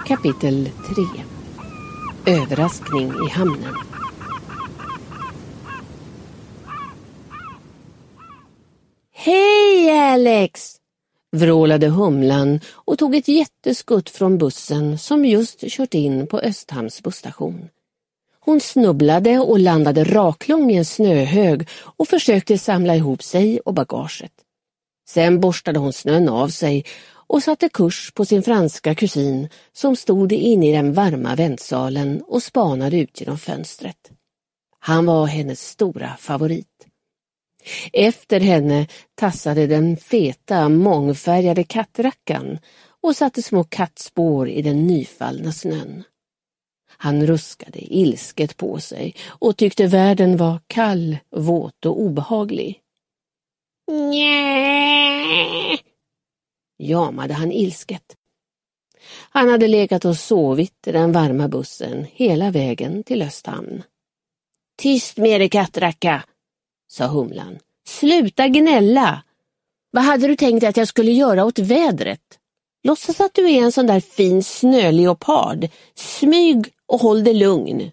Kapitel 3. Överraskning i hamnen. Hej Alex! Vrålade Humlan och tog ett jätteskutt från bussen som just kört in på Östhamns busstation. Hon snubblade och landade raklång i en snöhög och försökte samla ihop sig och bagaget. Sen borstade hon snön av sig och satte kurs på sin franska kusin som stod inne i den varma väntsalen och spanade ut genom fönstret. Han var hennes stora favorit. Efter henne tassade den feta, mångfärgade kattrackan och satte små kattspår i den nyfallna snön. Han ruskade ilsket på sig och tyckte världen var kall, våt och obehaglig. Njä! Jamade han ilsket. Han hade legat och sovit i den varma bussen hela vägen till Östhamn. Tyst med dig kattracka, sa Humlan. Sluta gnälla! Vad hade du tänkt att jag skulle göra åt vädret? Låtsas att du är en sån där fin snöleopard. Smyg och håll dig lugn.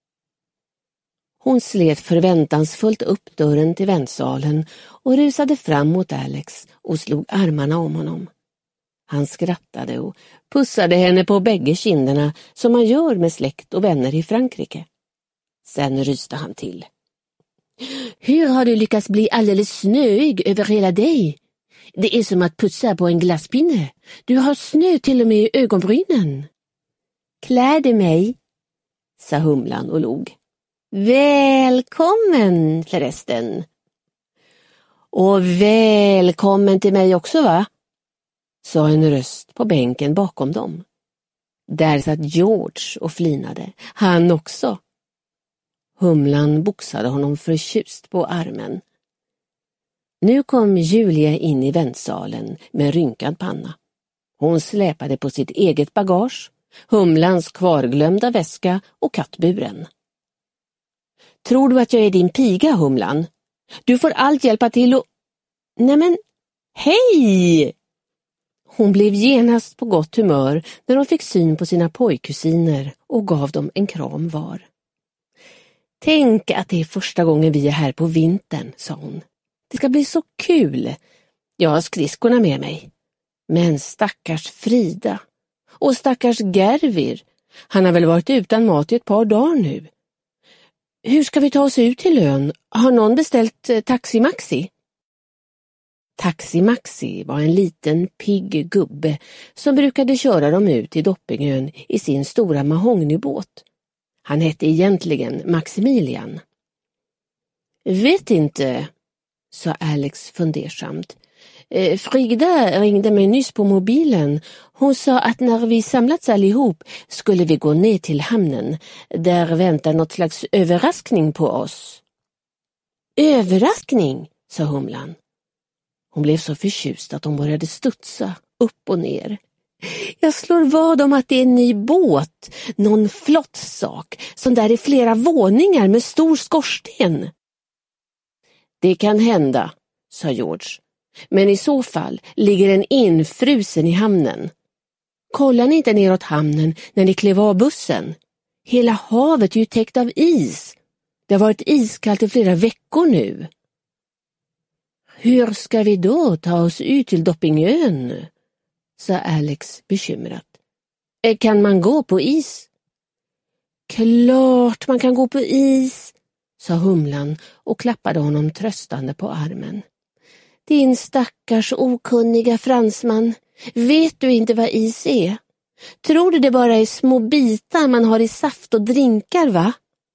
Hon slet förväntansfullt upp dörren till väntsalen och rusade fram mot Alex och slog armarna om honom. Han skrattade och pussade henne på bägge kinderna som man gör med släkt och vänner i Frankrike. Sen ryste han till. Hur har du lyckats bli alldeles snöig över hela dig? Det är som att putsa på en glasspinne. Du har snö till och med i ögonbrynen. Klär du mig? Sa Humlan och log. Välkommen förresten. Och välkommen till mig också, va? Sa en röst på bänken bakom dem. Där satt George och flinade. Han också. Humlan boxade honom förtjust på armen. Nu kom Julia in i väntsalen med rynkad panna. Hon släpade på sitt eget bagage, Humlans kvarglömda väska och kattburen. Tror du att jag är din piga, Humlan? Du får allt hjälpa till och... Nämen, hej! Hon blev genast på gott humör när hon fick syn på sina pojkkusiner och gav dem en kram var. Tänk att det är första gången vi är här på vintern, sa hon. Det ska bli så kul. Jag har skridskorna med mig. Men stackars Frida. Och stackars Gervir. Han har väl varit utan mat i ett par dagar nu. Hur ska vi ta oss ut till ön? Har någon beställt Taxi Maxi? Taxi Maxi var en liten pigg gubbe som brukade köra dem ut till Doppingön i sin stora mahognybåt. Han hette egentligen Maximilian. Vet inte, sa Alex fundersamt. Frida ringde mig nyss på mobilen. Hon sa att när vi samlats allihop skulle vi gå ner till hamnen. Där väntar något slags överraskning på oss. Överraskning, sa Humlan. Hon blev så förtjust att hon började studsa upp och ner. Jag slår vad om att det är en ny båt, någon flott sak, som där är flera våningar med stor skorsten. Det kan hända, sa George, men i så fall ligger den infrusen i hamnen. Kollar ni inte neråt hamnen när ni klev av bussen? Hela havet är ju täckt av is. Det har varit iskallt i flera veckor nu. Hur ska vi då ta oss ut till Doppingön? Sa Alex bekymrat. Kan man gå på is? Klart man kan gå på is, sa Humlan och klappade honom tröstande på armen. Din stackars okunniga fransman, vet du inte vad is är? Tror du det bara är små bitar man har i saft och drinkar, va?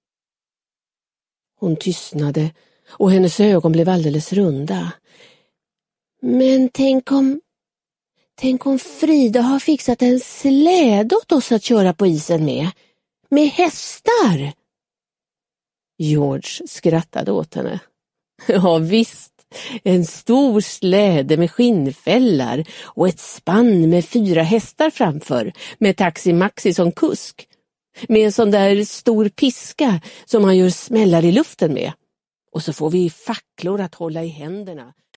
Hon tystnade och hennes ögon blev alldeles runda. Men tänk om Frida har fixat en släde åt oss att köra på isen med hästar. George skrattade åt henne. Ja visst, en stor släde med skinnfällar och ett spann med 4 hästar framför med Taxi Maxi som kusk. Med en sån där stor piska som man gör smällar i luften med. Och så får vi facklor att hålla i händerna.